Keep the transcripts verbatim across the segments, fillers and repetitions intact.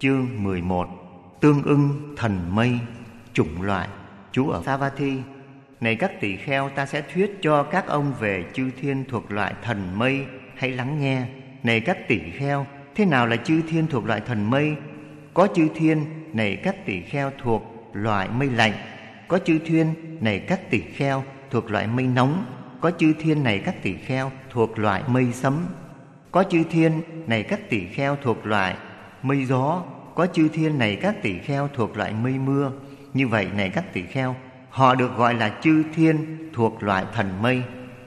chương mười một. Tương ưng thần mây, chủng loại. Chú ở Savatthi. Này các tỳ kheo, ta sẽ thuyết cho các ông về chư thiên thuộc loại thần mây, hãy lắng nghe. Này các tỳ kheo, thế nào là chư thiên thuộc loại thần mây? Có chư thiên, này các tỳ kheo, thuộc loại mây lạnh. Có chư thiên, này các tỳ kheo, thuộc loại mây nóng. Có chư thiên, này các tỳ kheo, thuộc loại mây sấm. Có chư thiên, này các tỳ kheo, thuộc loại mây gió. Có chư thiên, này các tỳ kheo, thuộc loại mây mưa. Như vậy, này các tỳ kheo, họ được gọi là chư thiên thuộc loại thần mây.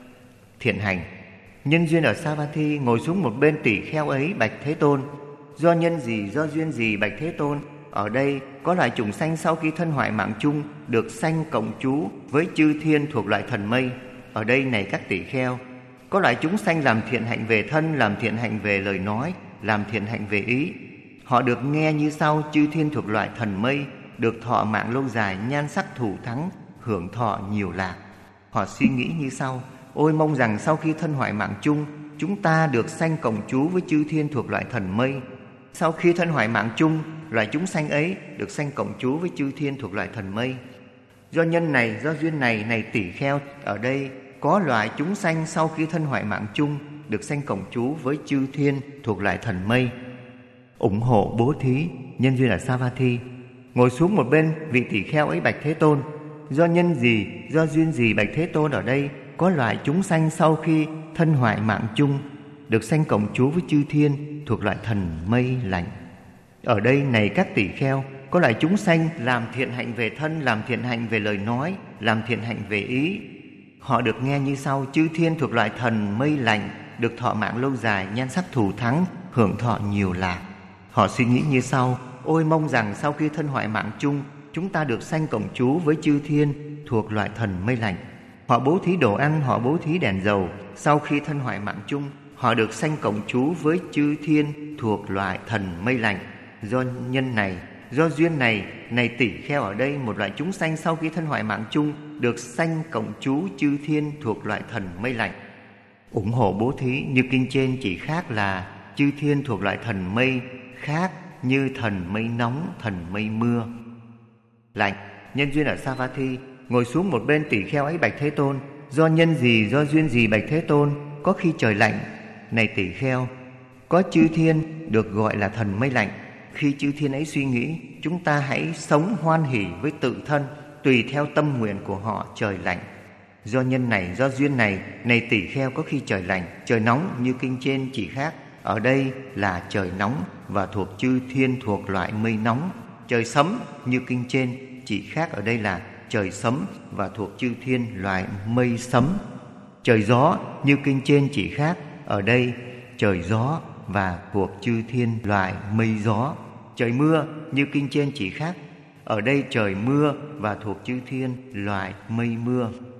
Thiện hành. Nhân duyên ở Savatthi, ngồi xuống một bên tỳ kheo ấy bạch Thế Tôn: do nhân gì, do duyên gì bạch Thế Tôn, ở đây có loại chủng sanh sau khi thân hoại mạng chung được sanh cộng trú với chư thiên thuộc loại thần mây. Ở đây, này các tỳ kheo, có loại chúng sanh làm thiện hạnh về thân, làm thiện hạnh về lời nói, làm thiện hạnh về ý. Họ được nghe như sau: chư thiên thuộc loại thần mây, được thọ mạng lâu dài, nhan sắc thủ thắng, hưởng thọ nhiều lạc. Họ suy nghĩ như sau: ôi mong rằng sau khi thân hoại mạng chung, chúng ta được sanh cộng trú với chư thiên thuộc loại thần mây. Sau khi thân hoại mạng chung, loại chúng sanh ấy được sanh cộng trú với chư thiên thuộc loại thần mây. Do nhân này, do duyên này, này tỳ kheo, ở đây có loại chúng sanh sau khi thân hoại mạng chung được sanh cộng trú với chư thiên thuộc loại thần mây. Ủng hộ bố thí. Nhân duyên ở Savatthi, ngồi xuống một bên vị tỳ kheo ấy bạch Thế Tôn: do nhân gì, do duyên gì bạch Thế Tôn, ở đây có loại chúng sanh sau khi thân hoại mạng chung được sanh cộng trú với chư thiên thuộc loại thần mây lạnh. Ở đây, này các tỳ kheo, có loại chúng sanh làm thiện hạnh về thân, làm thiện hạnh về lời nói, làm thiện hạnh về ý. Họ được nghe như sau: chư thiên thuộc loại thần mây lạnh, được thọ mạng lâu dài, nhan sắc thù thắng, hưởng thọ nhiều lạc. Họ suy nghĩ như sau: ôi mong rằng sau khi thân hoại mạng chung, chúng ta được sanh cộng trú với chư thiên thuộc loại thần mây lạnh. Họ bố thí đồ ăn, họ bố thí đèn dầu. Sau khi thân hoại mạng chung, họ được sanh cộng trú với chư thiên thuộc loại thần mây lạnh. Do nhân này, do duyên này, này tỷ kheo, ở đây một loại chúng sanh sau khi thân hoại mạng chung được sanh cộng trú chư thiên thuộc loại thần mây lạnh. Ủng hộ bố thí. Như kinh trên chỉ khác là chư thiên thuộc loại thần mây, khác như thần mây nóng, thần mây mưa lạnh. Nhân duyên ở Savatthi, ngồi xuống một bên tỳ kheo ấy bạch Thế Tôn: do nhân gì, do duyên gì bạch Thế Tôn, có khi trời lạnh. Này tỳ kheo, có chư thiên được gọi là thần mây lạnh. Khi chư thiên ấy suy nghĩ: chúng ta hãy sống hoan hỉ với tự thân, tùy theo tâm nguyện của họ trời lạnh. Do nhân này, do duyên này, này tỳ kheo, có khi trời lạnh, trời nóng như kinh trên chỉ khác. Ở đây là trời nóng và thuộc chư thiên thuộc loại mây nóng. Trời sấm như kinh trên chỉ khác, ở đây là trời sấm và thuộc chư thiên loại mây sấm. Trời gió như kinh trên chỉ khác, ở đây trời gió và thuộc chư thiên loại mây gió. Trời mưa như kinh trên chỉ khác, ở đây trời mưa và thuộc chư thiên loại mây mưa.